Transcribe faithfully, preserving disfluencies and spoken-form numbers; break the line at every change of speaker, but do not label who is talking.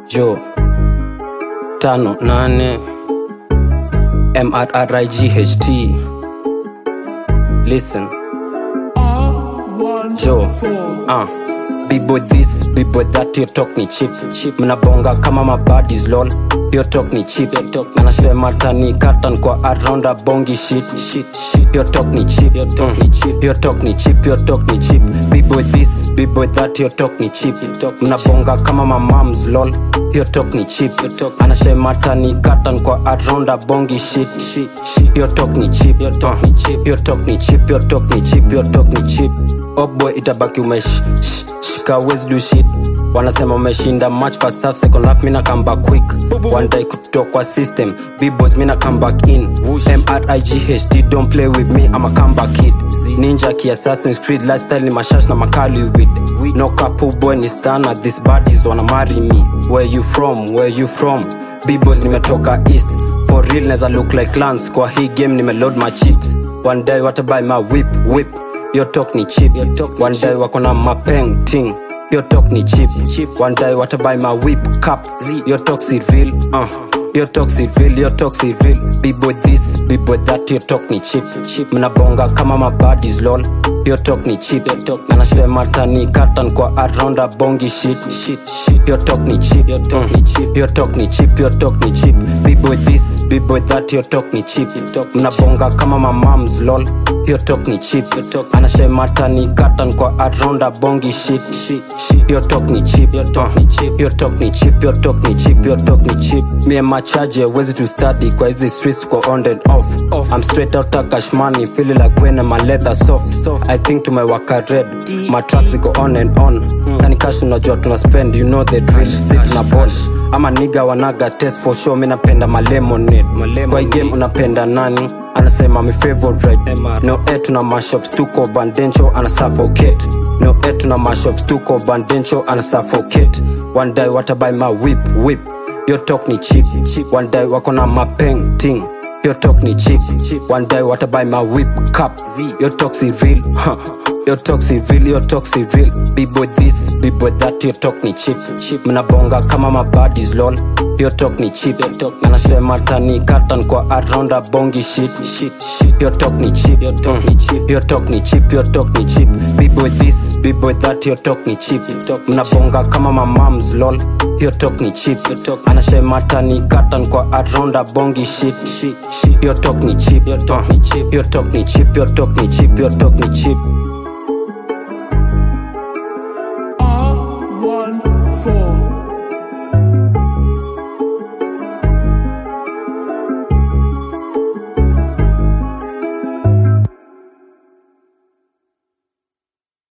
Joe tano nane M R R I G H T. Listen Joe, uh B-boy this, B-boy that, yo talk ni cheap. Mnabonga kama mabadis lol, yo talk ni cheap. Anasema tani katan kwa around a bongi shit. Yo talk ni cheap, yo talk ni cheap. Yo talk ni cheap, yo talk ni cheap. B-boy this, B-boy that, yo talk ni cheap. Mnabonga kama ma moms lol, yo talk ni cheap. Anasema tani katan kwa around a bongi shit. Yo talk ni cheap, yo talk ni cheap. Yo talk ni cheap, yo talk ni cheap. Yo talk ni cheap. Oh boy itabaki umesh shika wezi do shit. Wanasema umeshinda match first half, second half mina come back quick. One day kutoka kwa system, B-boys mina come back in. M R I G H T, don't play with me, I'm a comeback kid. Ninja ki Assassin's Creed, lifestyle ni mashash na makali with. No couple boy ni stana, these baddies wanna marry me. Where you from, where you from? B-boys nimetoka east. For real neza look like Lance, kwa hii game nimeload my cheeks. One day wata buy my whip, whip. Yo talk ni cheap. One day wakona mapeng ting. Yo talk ni cheap. One day wata buy my whip cup. Yo talk si real. Uh. Yo talk si real. Yo talk si real. B-boy this, B-boy that. Yo talk ni cheap. Mnabonga kama mabadis lol. Yo talk ni cheap. Anasema tani katan kwa around a bongi shit. Yo talk ni cheap. Yo talk ni cheap. Yo talk ni cheap. Yo talk ni cheap. B-boy this, B-boy that. Yo talk ni cheap. Mnabonga kama ma moms lol. Yo talk ni cheap. Anasema tani katan kwa around a bongi shit. Yo talk ni cheap. Yo talk ni cheap. Yo talk ni cheap. Yo talk ni cheap. Yo talk ni cheap. Me and my charge wezi to study kwa hizi streets go on and off. I'm straight out of cash money, feeling like when my leather soft. I think to my waka red, my tracks go on and on. Kani cash unajua tuna spend, you know the drill. Sit na ball. I'm a nigga wanaga test for sure, mina penda my lemonade. Kwa game unapenda nani? Anasema my favorite. No air tuna mashups tuko bandencho ana suffocate. No air tuna mashups tuko bandencho ana suffocate. One day wata buy my whip, whip. Yo talk ni cheap. One day wakona mapeng ting. Yo talk ni cheap. One day wata buy my whip cup. Yo talk si real. Huh. Yo talk si real, yo talk si real. B-boy this, B-boy that. Yo talk ni cheap. Mnabonga kama mabadis lol. Yo talk ni cheap. Anasema tani katan kwa around a bongi shit. Yo talk ni cheap. Yo talk ni cheap. Yo talk ni cheap. Yo talk ni cheap. B-boy this, B-boy that. Yo talk ni cheap. Mnabonga kama ma moms lol. Yo talk ni cheap. Anasema tani katan kwa around a bongi shit. Yo talk ni cheap. Yo talk ni cheap. Yo talk ni cheap. Yo talk ni cheap. Yo talk ni cheap.